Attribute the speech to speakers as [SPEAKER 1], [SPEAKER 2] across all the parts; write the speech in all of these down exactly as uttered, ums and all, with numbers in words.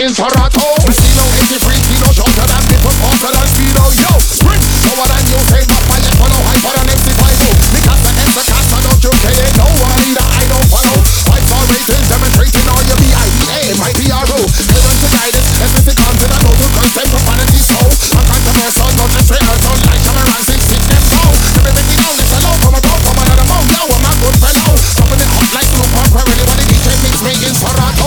[SPEAKER 1] in Toronto. Casino eighty-three kilo shorter than me from Portal and Speedo. Yo, bring slower than you say, but my yet follow hyper than M C five. Because the ends are cast, I don't you care. No one either, I don't follow. Five star ratings demonstrating all your B I E A, my P R O. Clearance to guidance, everything comes in a total consent profanity. So, uncontroversial, not just straight or so like I'm around six six them so. Everybody down, it's a low from a road from another mouth. Now I'm a good fellow. Dropping it hot like Luke Park, where anybody D J mix me in Toronto.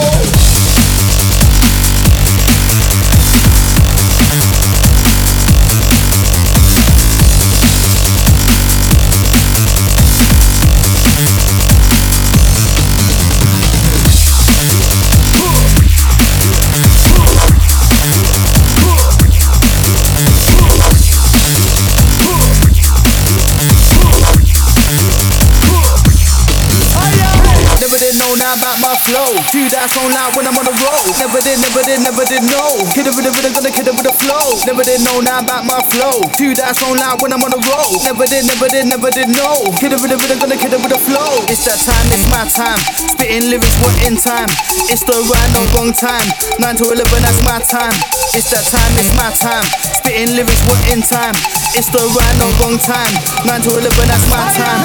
[SPEAKER 2] About my flow, dude, that's on loud when I'm on the road. Never did, never did, never did know. Kid with a rhythm, gonna kid with a flow. Never did know now about my flow, dude, that's on loud when I'm on the road. Never did, never did, never did know. Kid with a rhythm, gonna kid with a flow. It's that time, it's my time. Spitting lyrics, what in time? It's the right, no wrong time. Nine to eleven, that's my time. It's that time, it's my time. Spitting lyrics, what in time? It's the right, no wrong time. Nine to eleven, that's my time.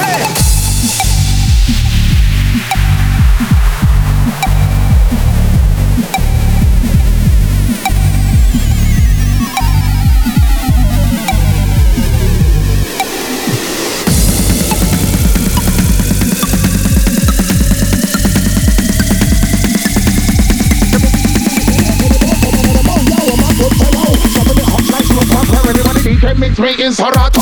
[SPEAKER 1] Mix me in Toronto.